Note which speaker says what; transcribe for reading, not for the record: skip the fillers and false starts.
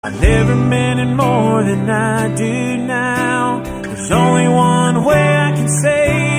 Speaker 1: I never meant it more than I do now. There's only one way I can say